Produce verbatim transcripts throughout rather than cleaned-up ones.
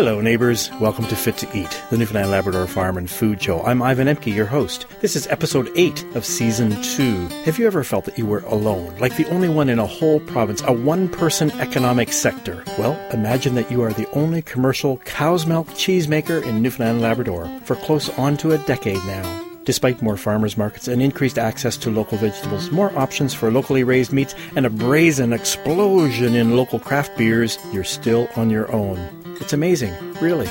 Hello, neighbors. Welcome to Fit to Eat, the Newfoundland Labrador Farm and Food Show. I'm Ivan Emke, your host. This is episode eight of season two. Have you ever felt that you were alone, like the only one in a whole province, a one-person economic sector? Well, imagine that you are the only commercial cow's milk cheesemaker in Newfoundland Labrador for close on to a decade now. Despite more farmers markets and increased access to local vegetables, more options for locally raised meats, and a brazen explosion in local craft beers, you're still on your own. It's amazing, really.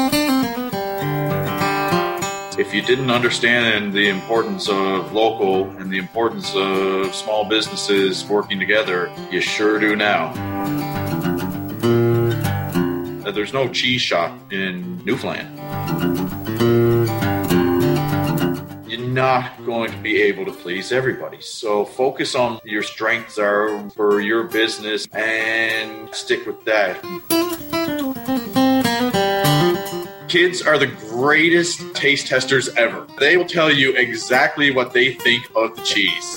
If you didn't understand the importance of local and the importance of small businesses working together, you sure do now. There's no cheese shop in Newfoundland. You're not going to be able to please everybody. So focus on your strengths are for your business and stick with that. Kids are the greatest taste testers ever. They will tell you exactly what they think of the cheese.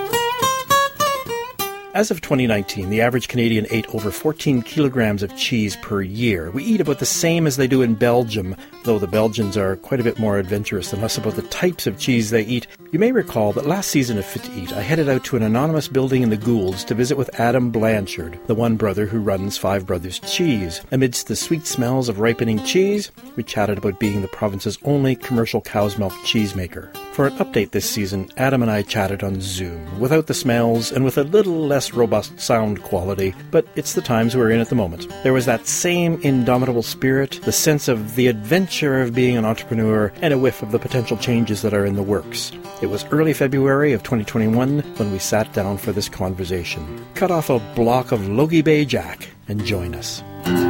As of twenty nineteen, the average Canadian ate over fourteen kilograms of cheese per year. We eat about the same as they do in Belgium, though the Belgians are quite a bit more adventurous than us about the types of cheese they eat. You may recall that last season of Fit to Eat, I headed out to an anonymous building in the Goulds to visit with Adam Blanchard, the one brother who runs Five Brothers Cheese. Amidst the sweet smells of ripening cheese, we chatted about being the province's only commercial cow's milk cheesemaker. For an update this season, Adam and I chatted on Zoom, without the smells and with a little less robust sound quality, but it's the times we're in at the moment. There was that same indomitable spirit, the sense of the adventure of being an entrepreneur, and a whiff of the potential changes that are in the works. It was early February of twenty twenty-one when we sat down for this conversation. Cut off a block of Logie Bay Jack and join us.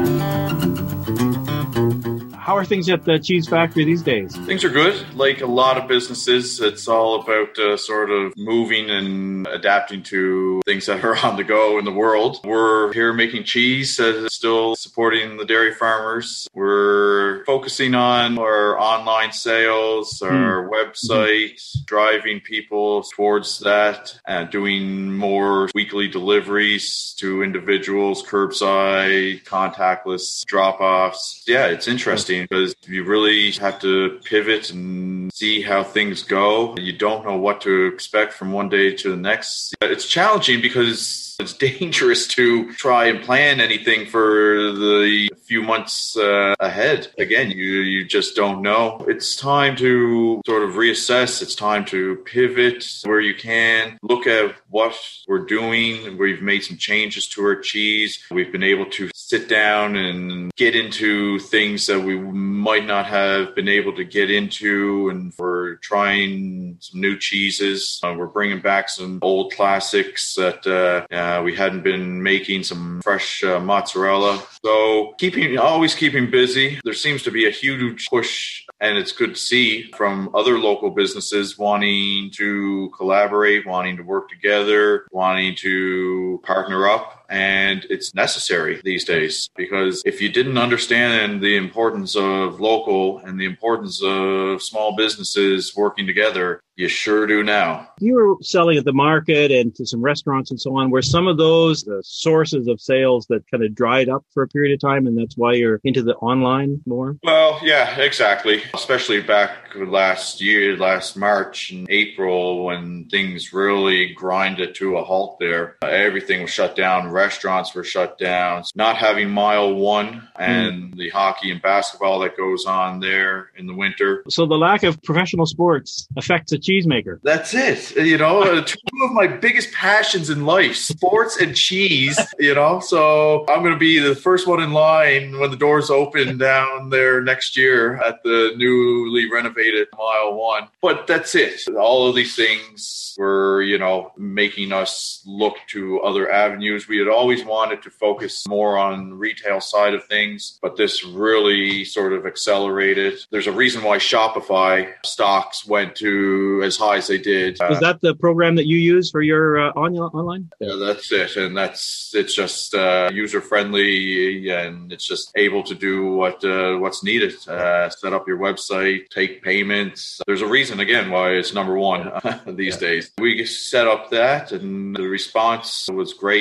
How are things at the cheese factory these days? Things are good. Like a lot of businesses, it's all about uh, sort of moving and adapting to things that are on the go in the world. We're here making cheese, uh, still supporting the dairy farmers. We're focusing on our online sales, our mm. website, mm-hmm. driving people towards that, and doing more weekly deliveries to individuals, curbside, contactless drop-offs. Yeah, it's interesting. Because you really have to pivot and see how things go. You don't know what to expect from one day to the next. It's challenging because it's dangerous to try and plan anything for the few months uh, ahead. Again, you you just don't know. It's time to sort of reassess. It's time to pivot where you can. Look at what we're doing. We've made some changes to our cheese. We've been able to sit down and get into things that we might not have been able to get into. And we're trying some new cheeses. Uh, we're bringing back some old classics that uh, uh, we hadn't been making, some fresh uh, mozzarella. So keeping, always keeping busy. There seems to be a huge push, and it's good to see, from other local businesses wanting to collaborate, wanting to work together, wanting to partner up. And it's necessary these days, because if you didn't understand the importance of local and the importance of small businesses working together, you sure do now. You were selling at the market and to some restaurants and so on. Were some of those the sources of sales that kind of dried up for a period of time, and that's why you're into the online more? Well, yeah, exactly. Especially back last year, last March and April, when things really grinded to a halt there. Everything was shut down. Restaurants were shut down. Not having Mile One and mm. the hockey and basketball that goes on there in the winter. So the lack of professional sports affects a cheesemaker. That's it. You know, two of my biggest passions in life, sports and cheese, you know. So I'm going to be the first one in line when the doors open down there next year at the newly renovated Mile One. But that's it. All of these things were, you know, making us look to other avenues. We had always wanted to focus more on the retail side of things, but this really sort of accelerated. There's a reason why Shopify stocks went to as high as they did. Is that the program that you use for your uh, on- online? Yeah, that's it. And that's, it's just uh, user friendly, and it's just able to do what uh, what's needed. Uh, set up your website, take payments. There's a reason, again, why it's number one these yeah. days. We set up that, and the response was great.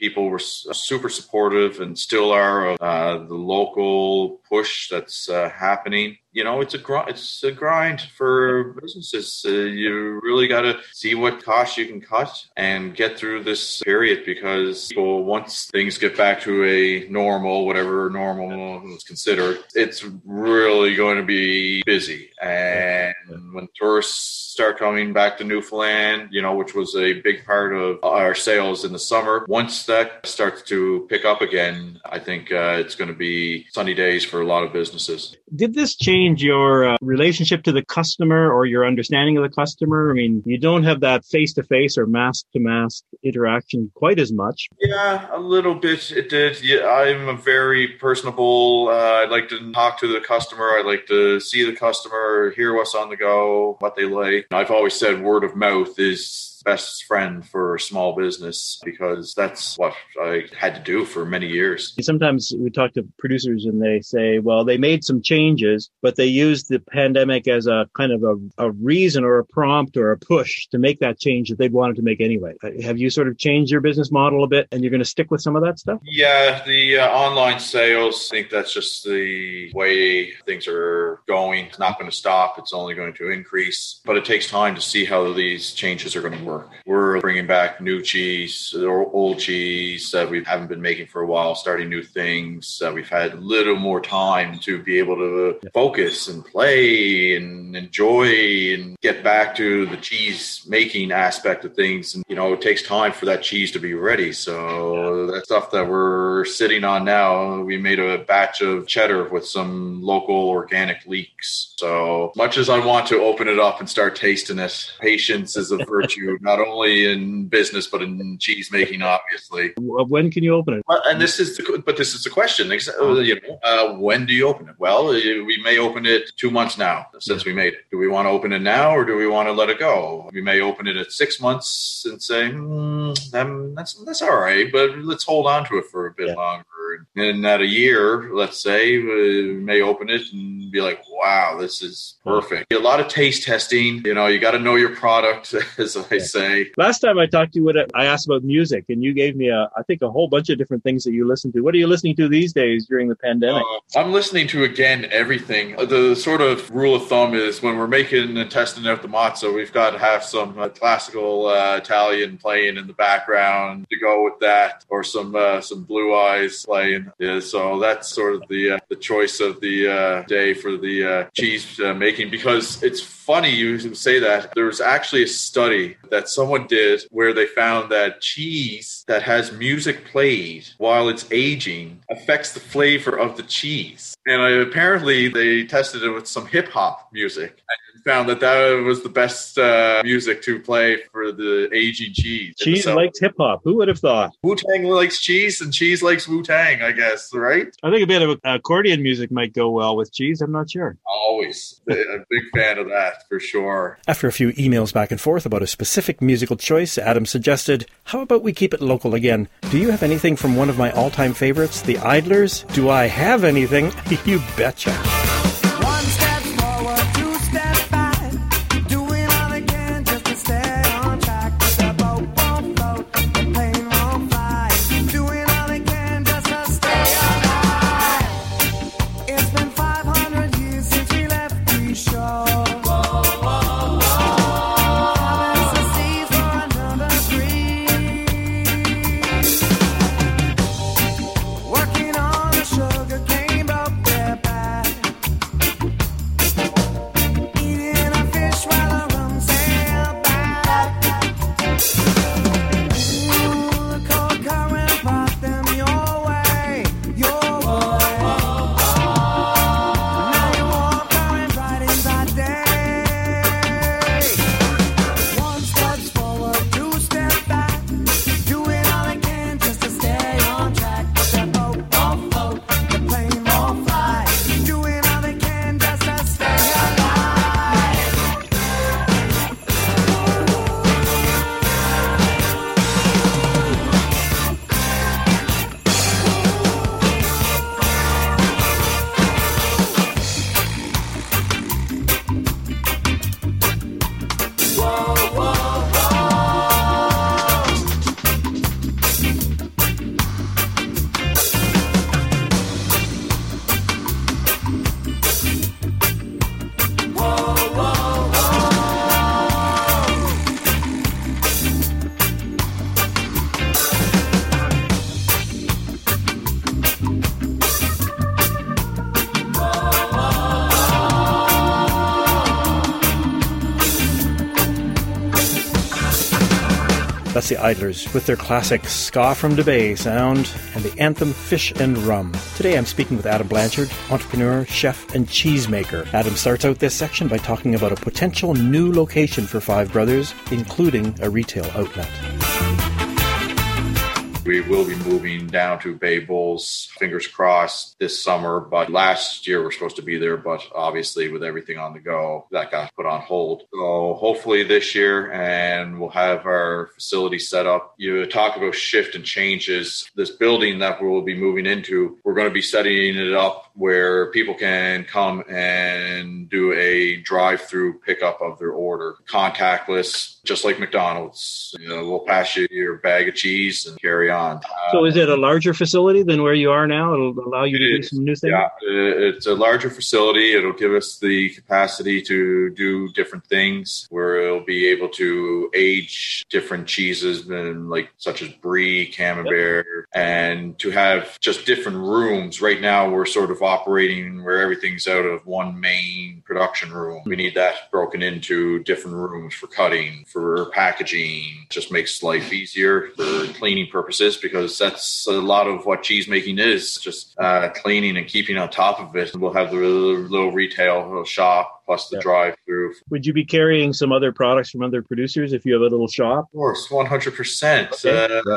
People were super supportive and still are of uh, the local push that's uh, happening. You know, it's a gr- it's a grind for businesses. Uh, you really got to see what costs you can cut and get through this period, because people, once things get back to a normal, whatever normal is considered, it's really going to be busy. And when tourists start coming back to Newfoundland, you know, which was a big part of our sales in the summer, once that starts to pick up again, I think uh, it's going to be sunny days for a lot of businesses. Did this change your uh, relationship to the customer or your understanding of the customer? I mean, you don't have that face-to-face or mask-to-mask interaction quite as much. Yeah, a little bit it did. Yeah, I'm a very personable. Uh, I like to talk to the customer. I like to see the customer, hear what's on the go, what they like. I've always said word of mouth is best friend for a small business, because that's what I had to do for many years. Sometimes we talk to producers and they say, well, they made some changes, but they used the pandemic as a kind of a, a reason or a prompt or a push to make that change that they'd wanted to make anyway. Have you sort of changed your business model a bit and you're going to stick with some of that stuff? Yeah, the uh, online sales, I think that's just the way things are going. It's not going to stop. It's only going to increase, but it takes time to see how these changes are going to work. We're bringing back new cheese or old cheese that we haven't been making for a while, starting new things. Uh, we've had a little more time to be able to focus and play and enjoy and get back to the cheese making aspect of things. And, you know, it takes time for that cheese to be ready. So that stuff that we're sitting on now, we made a batch of cheddar with some local organic leeks. So much as I want to open it up and start tasting it, patience is a virtue. Not only in business, but in cheese making, obviously. When can you open it? Well, and this is, the, but this is the question. You know, uh, when do you open it? Well, we may open it two months now since we made it. Do we want to open it now, or do we want to let it go? We may open it at six months and say, hmm, that's that's all right, but let's hold on to it for a bit yeah. longer. And at a year, let's say, we may open it and be like, wow, this is perfect. A lot of taste testing. You know, you got to know your product, as I say. Last time I talked to you, I asked about music, and you gave me, a, I think, a whole bunch of different things that you listen to. What are you listening to these days during the pandemic? Uh, I'm listening to, again, everything. The sort of rule of thumb is when we're making and testing out the matzo, we've got to have some uh, classical uh, Italian playing in the background to go with that, or some uh, some Blue Eyes playing. Yeah, so that's sort of the uh, the choice of the uh, day for the uh, cheese uh, making, because it's funny you say that. There was actually a study that someone did where they found that cheese that has music played while it's aging affects the flavor of the cheese. And uh, apparently they tested it with some hip hop music and found that that was the best uh, music to play for the aging cheese. Cheese so, likes hip hop. Who would have thought? Wu-Tang likes cheese and cheese likes Wu-Tang, I guess, right? I think a bit of accordion music might go well with cheese. I'm not sure. Always. A big fan of that, for sure. After a few emails back and forth about a specific musical choice, Adam suggested, how about we keep it local again? Do you have anything from one of my all-time favorites, the Idlers? Do I have anything? You betcha. One step forward, two steps back, doing all I can just to stay on track. But the boat won't float, the plane won't fly, doing all I can just to stay alive. It's been five hundred years since we left the shore. Working on the sugar cane broke their back. That's the Idlers with their classic Ska from the Bay sound and the anthem Fish and Rum. Today I'm speaking with Adam Blanchard, entrepreneur, chef, and cheesemaker. Adam starts out this section by talking about a potential new location for Five Brothers, including a retail outlet. We will be moving down to Bay Bulls, fingers crossed, this summer. But last year we're supposed to be there, but obviously with everything on the go, that got put on hold. So hopefully this year, and we'll have our facility set up. You talk about shift and changes. This building that we'll be moving into, we're going to be setting it up where people can come and do a drive-through pickup of their order, contactless, just like McDonald's. You know, we'll pass you your bag of cheese and carry on. So is it a larger facility than where you are now? It'll allow you to do some new things? Yeah, it's a larger facility. It'll give us the capacity to do different things where it'll be able to age different cheeses, and like such as brie, camembert, yep. and to have just different rooms. Right now, we're sort of operating where everything's out of one main production room. We need that broken into different rooms for cutting, for packaging. Just makes life easier for cleaning purposes, because that's a lot of what cheese making is, just uh, cleaning and keeping on top of it. We'll have the little retail little shop plus the yeah. drive-through. Would you be carrying some other products from other producers if you have a little shop? Of course, one hundred percent. Okay. Uh,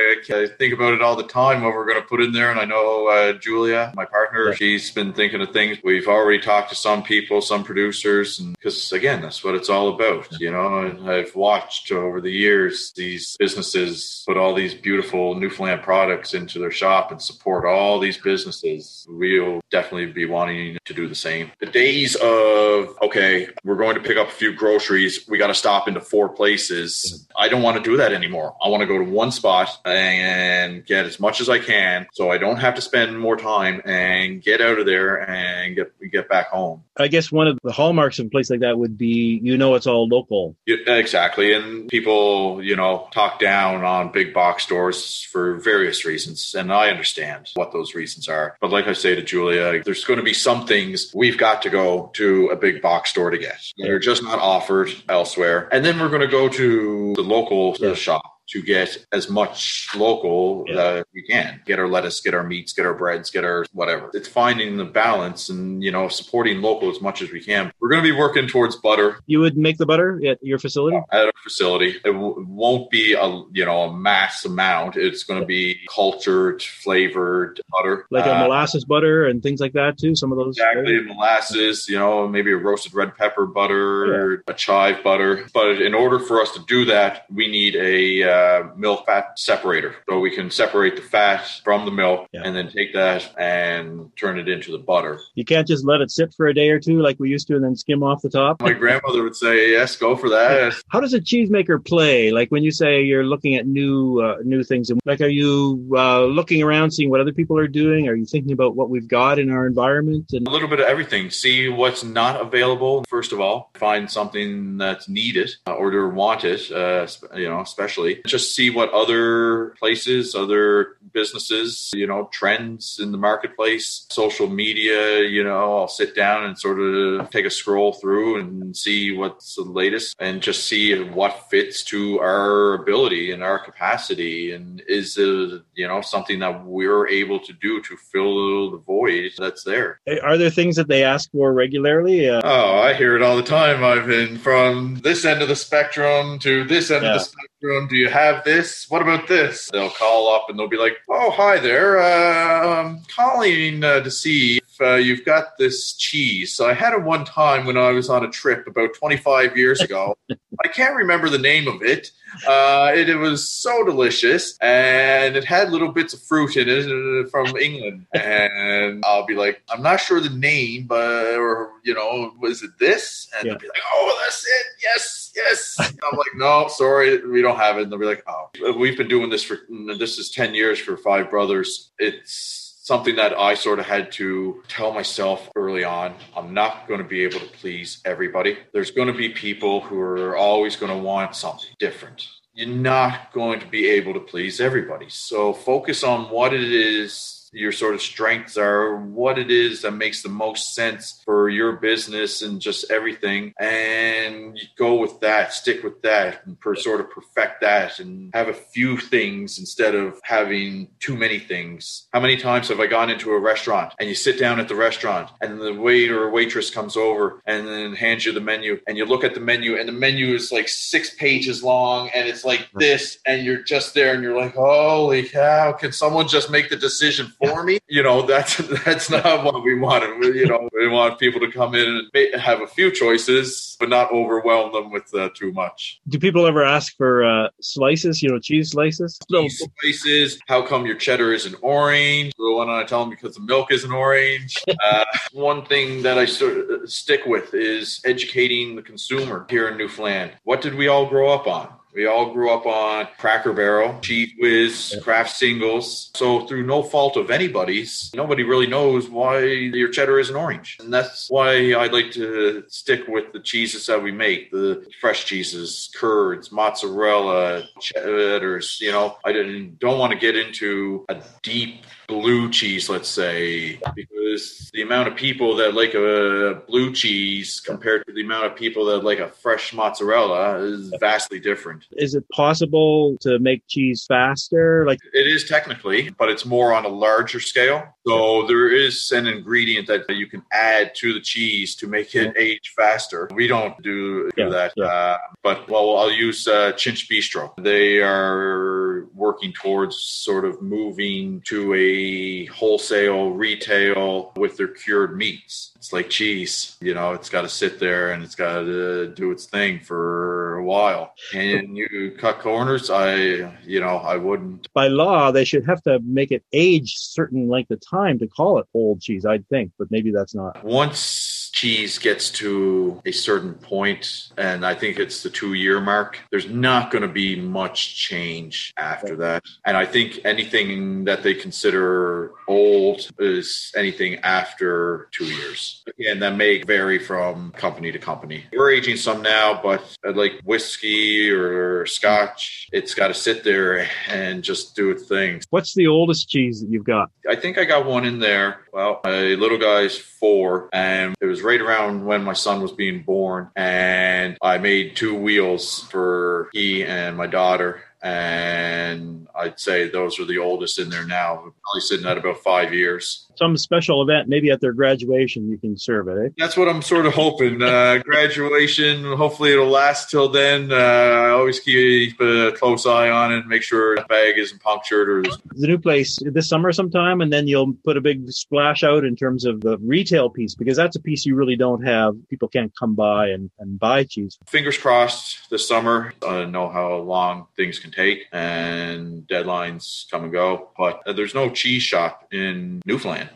I think about it all the time, what we're going to put in there. And I know uh, Julia, my partner, yeah. she's been thinking of things. We've already talked to some people, some producers, and because, again, that's what it's all about. Yeah. You know, and I've watched over the years these businesses put all these beautiful Newfoundland products into their shop and support all these businesses. We'll definitely be wanting to do the same. The days of, okay, we're going to pick up a few groceries, we got to stop into four places. I don't want to do that anymore. I want to go to one spot and get as much as I can, so I don't have to spend more time and get out of there and get get back home. I guess one of the hallmarks of a place like that would be, you know, it's all local. Yeah, exactly. And people, you know, talk down on big box stores for various reasons. And I understand what those reasons are. But like I say to Julia, there's going to be some things we've got to go to a big box store to get. They're just not offered elsewhere. And then we're going to go to the local yeah. shop to get as much local yeah. uh, we can. Get our lettuce, get our meats, get our breads, get our whatever. It's finding the balance and, you know, supporting local as much as we can. We're going to be working towards butter. You would make the butter at your facility? At our facility. It w- won't be a, you know, a mass amount. It's going to be cultured, flavored butter. Like a uh, molasses butter and things like that too? Some of those? Exactly. Flavors? Molasses, you know, maybe a roasted red pepper butter, yeah. a chive butter. But in order for us to do that, we need a uh, Uh, milk fat separator, so we can separate the fat from the milk yeah. and then take that and turn it into the butter. You can't just let it sit for a day or two like we used to and then skim off the top? My grandmother would say, yes, go for that. How does a cheesemaker play? Like when you say you're looking at new uh, new things, like are you uh, looking around, seeing what other people are doing? Are you thinking about what we've got in our environment? And a little bit of everything. See what's not available, first of all. Find something that's needed uh, or to want it, uh, you know, especially. Just see what other places, other businesses, you know, trends in the marketplace, social media, you know, I'll sit down and sort of take a scroll through and see what's the latest and just see what fits to our ability and our capacity. And is it, you know, something that we're able to do to fill the void that's there. Are there things that they ask for regularly? Uh, oh, I hear it all the time. I've been from this end of the spectrum to this end yeah. of the spectrum. Do you have this? What about this? They'll call up and they'll be like, oh, hi there. Uh, I'm calling uh, to see if uh, you've got this cheese. So I had it one time when I was on a trip about twenty-five years ago. I can't remember the name of it. Uh, it, it was so delicious, and it had little bits of fruit in it uh, from England. And I'll be like, I'm not sure the name, but, or, you know, was it this? And yeah. they'll be like, oh, that's it. Yes, yes. And I'm like, no, sorry, we don't have it. And they'll be like, oh, we've been doing this for, this is ten years for Five Brothers. It's something that I sort of had to tell myself early on. I'm not going to be able to please everybody. There's going to be people who are always going to want something different. You're not going to be able to please everybody. So focus on what it is your sort of strengths are, what it is that makes the most sense for your business and just everything, and you go with with that, stick with that, and per, sort of perfect that, and have a few things instead of having too many things. How many times have I gone into a restaurant and you sit down at the restaurant and the waiter or waitress comes over and then hands you the menu, and you look at the menu and the menu is like six pages long and it's like this, and you're just there and you're like, holy cow, can someone just make the decision for me? You know, that's that's not what we wanted. We, you know, we want people to come in and have a few choices, but not overwhelm them with uh, too much. Do people ever ask for uh, slices, you know, cheese slices? Cheese slices. How come your cheddar isn't orange? Why don't I tell them because the milk isn't orange? Uh, one thing that I sort of stick with is educating the consumer here in Newfoundland. What did we all grow up on? We all grew up on Cracker Barrel, Cheese Whiz, yeah. Kraft Singles. So through no fault of anybody's, nobody really knows why your cheddar isn't orange. And that's why I like to stick with the cheeses that we make, the fresh cheeses, curds, mozzarella, cheddars. You know, I didn't, don't want to get into a deep blue cheese, let's say, because the amount of people that like a blue cheese compared to the amount of people that like a fresh mozzarella is vastly different. Is it possible to make cheese faster? Like it is technically, but it's more on a larger scale. So there is an ingredient that you can add to the cheese to make it age faster. We don't do, do yeah, that. Yeah. Uh, but, well, I'll use uh, Chinch Bistro. They are working towards sort of moving to a wholesale retail with their cured meats. It's like cheese, you know, it's got to sit there and it's got to do its thing for a while. And you cut corners, I, you know, I wouldn't. By law, they should have to make it age certain length of time to call it old cheese, I'd think, but maybe that's not. Once cheese gets to a certain point, and I think it's the two-year mark, there's not going to be much change after that. And I think anything that they consider old is anything after two years. Again, that may vary from company to company. We're aging some now, but like whiskey or scotch, it's got to sit there and just do its thing. What's the oldest cheese that you've got? I think I got one in there. Well, my little guy's four, and it was right around when my son was being born, and I made two wheels for he and my daughter. And I'd say those are the oldest in there now. We're probably sitting at about five years. Some special event, maybe at their graduation, you can serve it, eh? That's what I'm sort of hoping. Uh, graduation, hopefully it'll last till then. Uh, I always keep a close eye on it, make sure the bag isn't punctured. Or the new place this summer sometime, and then you'll put a big splash out in terms of the retail piece, because that's a piece you really don't have. People can't come by and, and buy cheese. Fingers crossed this summer. I don't know how long things can take, and deadlines come and go, but there's no cheese shop in Newfoundland.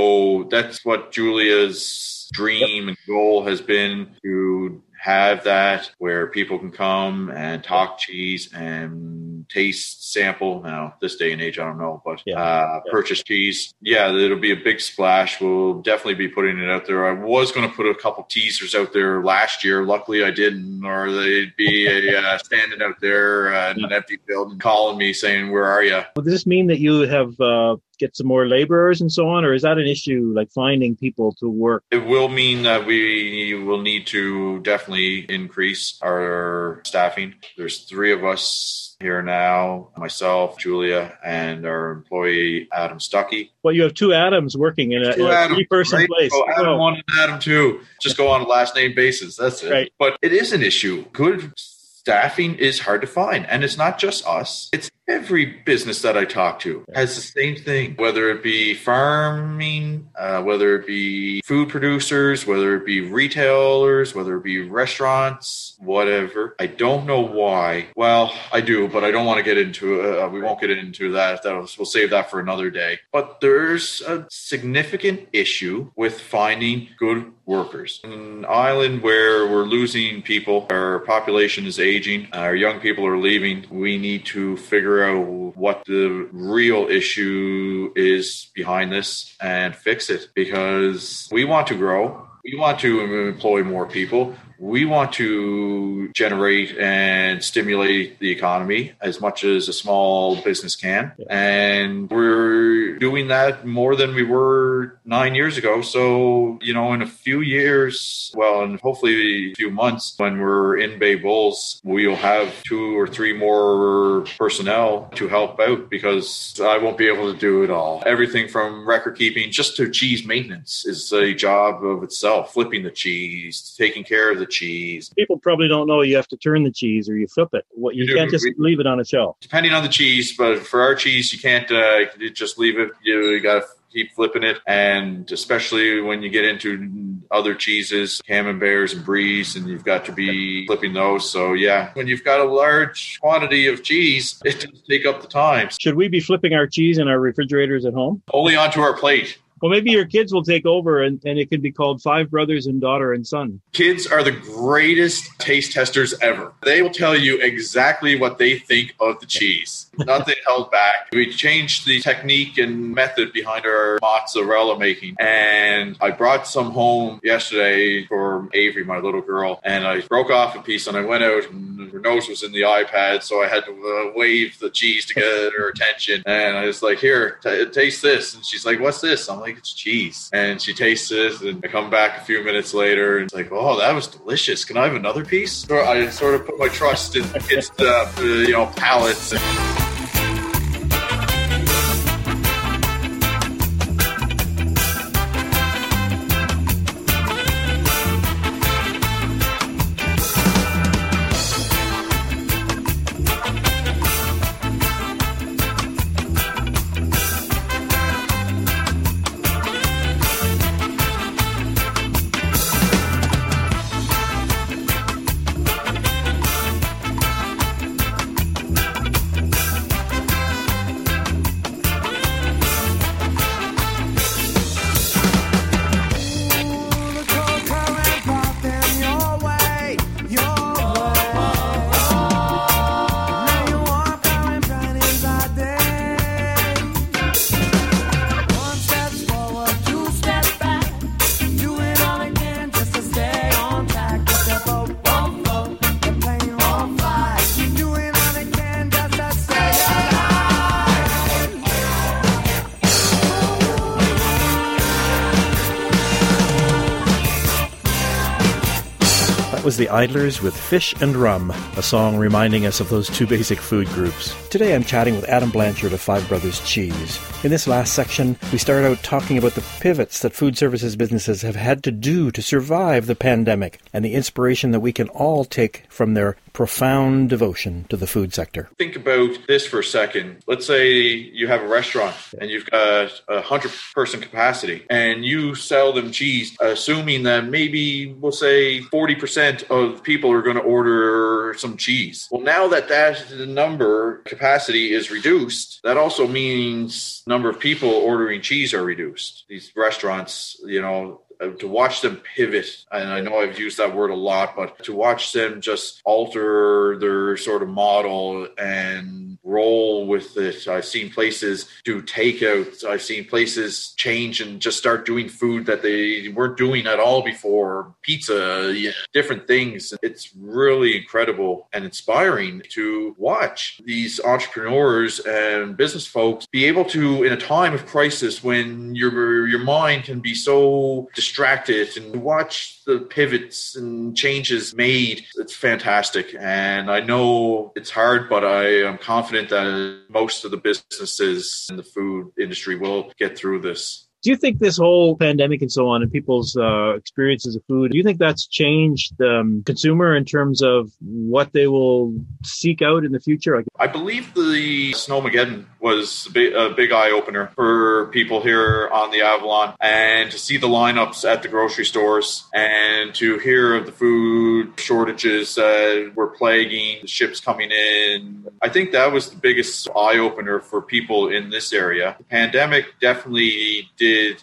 So that's what Julia's dream and goal has been, to have that where people can come and talk cheese and taste, sample. Now, this day and age, I don't know, but yeah. Uh, yeah. purchase cheese. Yeah, it'll be a big splash. We'll definitely be putting it out there. I was going to put a couple teasers out there last year. Luckily, I didn't, or they'd be a, uh, standing out there uh, in yeah. an empty building calling me saying, where are you? Well, does this mean that you have uh, get some more laborers and so on, or is that an issue, like finding people to work? It will mean that we will need to definitely increase our staffing. There's three of us here now, myself, Julia, and our employee, Adam Stuckey. Well, you have two Adams working in a, in a three-person right? place. Oh, Adam oh. one and Adam two. Just go on a last name basis. That's it. Right. But it is an issue. Good staffing is hard to find. And it's not just us. It's every business that I talk to has the same thing, whether it be farming, uh, whether it be food producers, whether it be retailers, whether it be restaurants, whatever. I don't know why. Well, I do, but I don't want to get into it. Uh, we won't get into that. That'll, we'll save that for another day. But there's a significant issue with finding good workers. In an island where we're losing people, our population is aging, our young people are leaving, we need to figure out what the real issue is behind this and fix it, because we want to grow. We want to employ more people. we want to generate and stimulate the economy as much as a small business can. Yeah. And we're doing that more than we were nine years ago. So, you know, in a few years, well, and hopefully a few months, when we're in Bay Bulls, we'll have two or three more personnel to help out, because I won't be able to do it all. Everything from record keeping just to cheese maintenance is a job of itself. Flipping the cheese, taking care of the cheese. People probably don't know you have to turn the cheese or you flip it. What you, you can't do, just we, leave it on a shelf. Depending on the cheese, but for our cheese, you can't uh, just leave it. You, you got to keep flipping it, and especially when you get into other cheeses, camemberts and bries, and you've got to be flipping those. So yeah, when you've got a large quantity of cheese, it does take up the time. Should we be flipping our cheese in our refrigerators at home? Only onto our plate. Well, maybe your kids will take over and, and it could be called Five Brothers and Daughter and Son. Kids are the greatest taste testers ever. They will tell you exactly what they think of the cheese. Nothing held back. We changed the technique and method behind our mozzarella making. And I brought some home yesterday for Avery, my little girl. And I broke off a piece and I went out and her nose was in the iPad. So I had to uh, wave the cheese to get her attention. And I was like, here, t- taste this. And she's like, what's this? I'm like, it's cheese. And she tastes it, and I come back a few minutes later and it's like, oh, that was delicious. Can I have another piece? So I sort of put my trust in kids' uh, you know, palates. Was the Idlers with Fish and Rum, a song reminding us of those two basic food groups. Today I'm chatting with Adam Blanchard of Five Brothers Cheese. In this last section, we start out talking about the pivots that food services businesses have had to do to survive the pandemic and the inspiration that we can all take from their profound devotion to the food sector. Think about this for a second. Let's say you have a restaurant and you've got a hundred person capacity and you sell them cheese, assuming that maybe we'll say forty percent of people are going to order some cheese. Well, now that that number capacity is reduced, that also means number of people ordering cheese are reduced. These restaurants, you know, to watch them pivot, and I know I've used that word a lot, but to watch them just alter their sort of model and roll with it. I've seen places do takeout. I've seen places change and just start doing food that they weren't doing at all before. Pizza, yeah, different things. It's really incredible and inspiring to watch these entrepreneurs and business folks be able to, in a time of crisis when your your mind can be so distracted, and watch the pivots and changes made. It's fantastic. And I know it's hard, but I am confident that most of the businesses in the food industry will get through this. Do you think this whole pandemic and so on and people's uh, experiences of food, do you think that's changed the um, consumer in terms of what they will seek out in the future? I believe the Snowmageddon was a big, a big eye-opener for people here on the Avalon, and to see the lineups at the grocery stores and to hear of the food shortages that were plaguing the ships coming in. I think that was the biggest eye-opener for people in this area. The pandemic definitely did help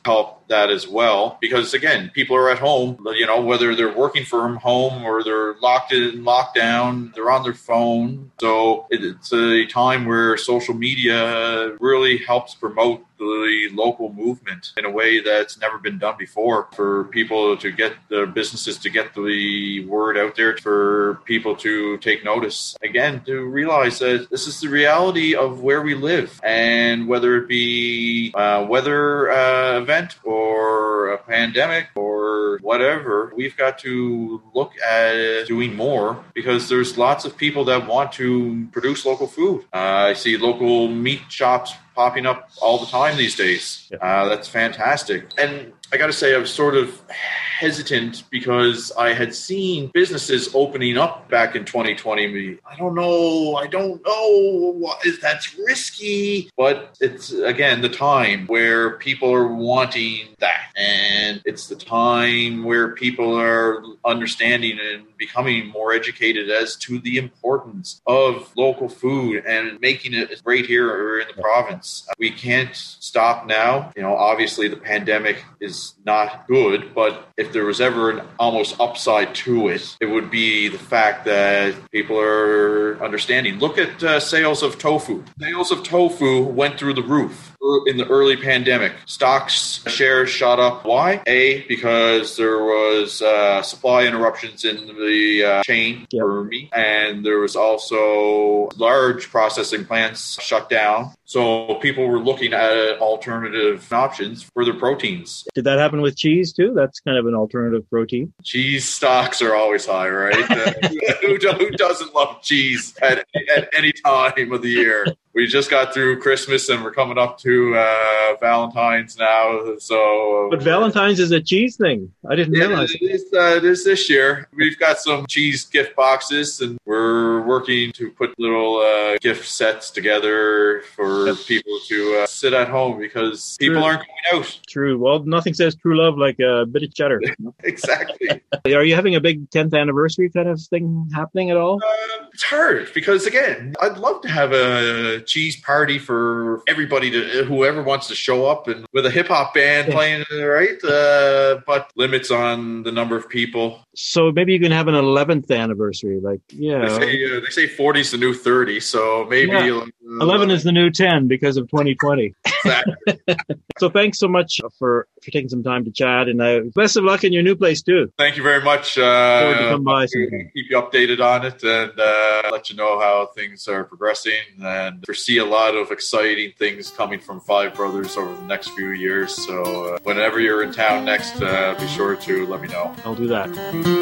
that as well, because again, people are at home, you know, whether they're working from home or they're locked in lockdown, they're on their phone. So it's a time where social media really helps promote the local movement in a way that's never been done before, for people to get the businesses to get the word out there, for people to take notice. Again, to realize that this is the reality of where we live, and whether it be a weather uh, event or a pandemic or whatever, we've got to look at doing more, because there's lots of people that want to produce local food. Uh, I see local meat shops popping up all the time these days. Yeah. Uh, that's fantastic. And I got to say, I was sort of hesitant because I had seen businesses opening up back in twenty twenty. I don't know. I don't know. That's risky. But it's, again, the time where people are wanting that. And it's the time where people are understanding and becoming more educated as to the importance of local food and making it great here in the province. We can't stop now. You know, obviously the pandemic is not good, but if there was ever an almost upside to it, it would be the fact that people are understanding. Look at uh, sales of tofu. Sales of tofu went through the roof in the early pandemic. Stocks, shares shot up. Why? A, because there was uh, supply interruptions in the uh, chain yep. for meat, and there was also large processing plants shut down. So people were looking at alternative options for their proteins. Did that happen with cheese too? That's kind of an alternative protein. Cheese stocks are always high, right? uh, who, who doesn't love cheese at, at any time of the year? We just got through Christmas and we're coming up to uh, Valentine's now. So, but Valentine's is a cheese thing. I didn't yeah, realize it is, uh, it is this year. We've got some cheese gift boxes, and we're working to put little uh, gift sets together for yep. people to uh, sit at home, because people True. aren't going out. True. Well, nothing says true love like a bit of cheddar. Exactly. Are you having a big tenth anniversary kind of thing happening at all? Uh, it's hard because, again, I'd love to have a cheese party for everybody, to whoever wants to show up, and with a hip hop band yeah. playing, right? Uh, but limits on the number of people. So maybe you can have an eleventh anniversary, like yeah. They say, uh, they say forty is the new thirty, so maybe yeah. uh, eleven is the new ten because of twenty twenty. Exactly. So thanks so much for, for taking some time to chat, and uh, best of luck in your new place too. Thank you very much. Uh, Forward to come by. Keep you updated on it, and uh, let you know how things are progressing, and foresee a lot of exciting things coming from Five Brothers over the next few years. So uh, whenever you're in town next, uh, be sure to let me know. I'll do that.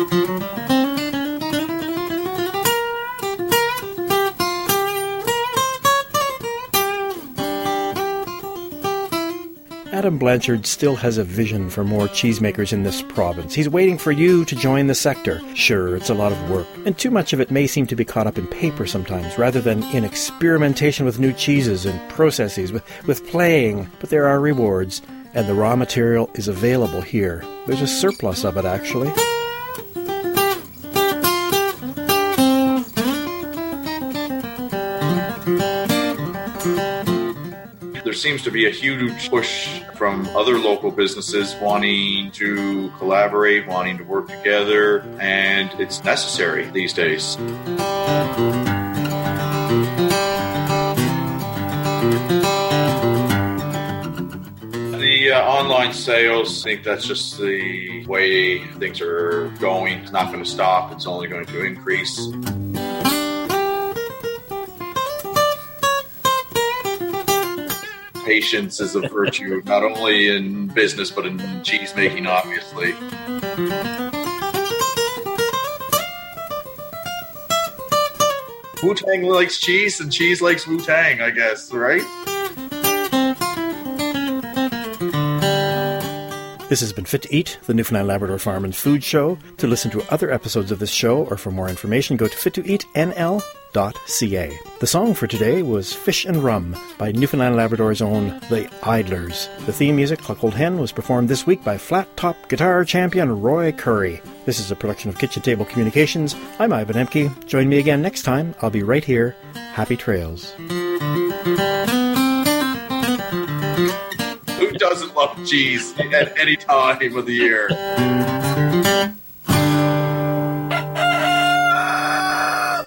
Adam Blanchard still has a vision for more cheesemakers in this province. He's waiting for you to join the sector. Sure, it's a lot of work, and too much of it may seem to be caught up in paper sometimes, rather than in experimentation with new cheeses and processes, with, with playing. But there are rewards, and the raw material is available here. There's a surplus of it, actually. There seems to be a huge push from other local businesses wanting to collaborate, wanting to work together, and it's necessary these days. The uh, online sales, I think that's just the way things are going. It's not going to stop. It's only going to increase. Patience is a virtue, not only in business, but in cheese making, obviously. Wu-Tang likes cheese, and cheese likes Wu-Tang, I guess, right? This has been Fit to Eat, the Newfoundland Labrador Farm and Food Show. To listen to other episodes of this show, or for more information, go to fit to eat n l dot c a. The song for today was Fish and Rum by Newfoundland Labrador's own The Idlers. The theme music, Cluck Old Hen, was performed this week by flat-top guitar champion Roy Curry. This is a production of Kitchen Table Communications. I'm Ivan Emke. Join me again next time. I'll be right here. Happy trails. doesn't love cheese at any time of the year?